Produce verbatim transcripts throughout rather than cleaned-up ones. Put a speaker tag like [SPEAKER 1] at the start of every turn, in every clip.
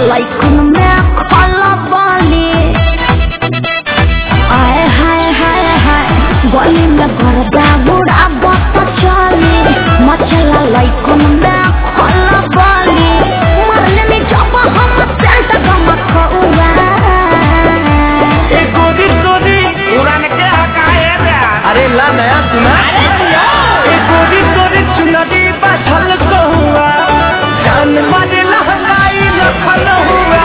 [SPEAKER 1] लाइकन में खला बाली आए हाय हाय हाय गली में गर्दा बुढ़ा बता चली मचला लाइकन में खला बाली मरने में जब हम सेंट गम खौवा
[SPEAKER 2] ए गोदी गोदी उड़ान के हकाए रे
[SPEAKER 3] अरे ला नया सुना
[SPEAKER 2] ए गोदी गोदी चुनरी बाछल कहुआ जान मारे लहंगाई लखन हुआ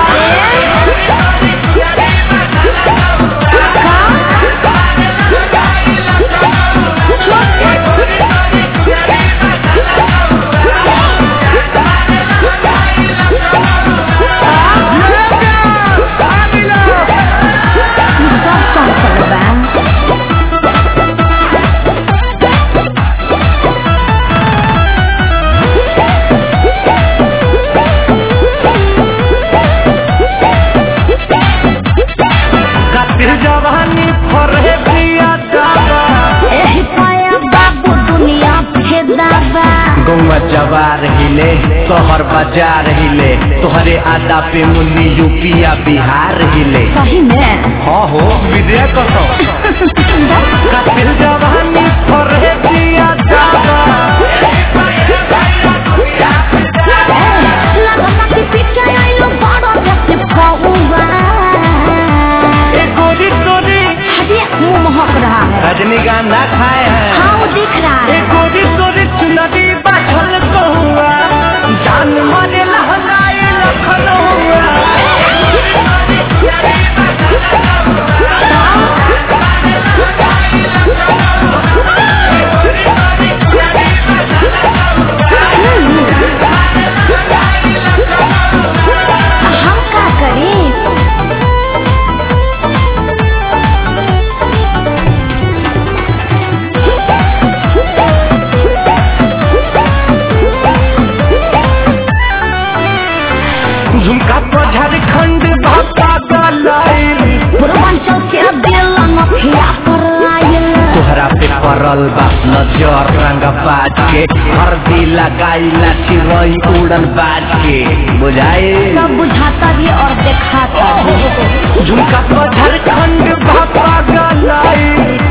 [SPEAKER 2] जवानी फरे पिया दावा
[SPEAKER 1] एही पाया बाबू दुनिया फेदावा
[SPEAKER 3] गौवा जवार हिले शहर बाजार हिले तोहरे आदा पे मुन्नी यूपिया बिहार हिले
[SPEAKER 1] सही में
[SPEAKER 3] हाँ हो विद्या कसो
[SPEAKER 2] कपिल जवानी फरे पिया दावा
[SPEAKER 1] लगना कि पीछे आइलो बड़ा जैसे फौवा मुँह महक रहा है
[SPEAKER 3] रजनीगंधा खाए हैं
[SPEAKER 1] हाँ वो दिख रहा है
[SPEAKER 2] गोदी गोदी चुनरी बाछल कहुआ जान मारे लहंगाई लखन हुआ
[SPEAKER 1] हम क्या करें
[SPEAKER 2] झुमका पर झारखंड भापा गलाइल
[SPEAKER 1] पूर्वांचल के दिल नथिया पर आयल
[SPEAKER 3] तोहरा पे पड़ल बा नजर रंग बाज के हरदी लगाई लाठी रही उड़न बाज के बुझाए
[SPEAKER 1] सब बुझाता भी और दिखाता भी
[SPEAKER 2] झुमका पर झारखंड भापा गलाइल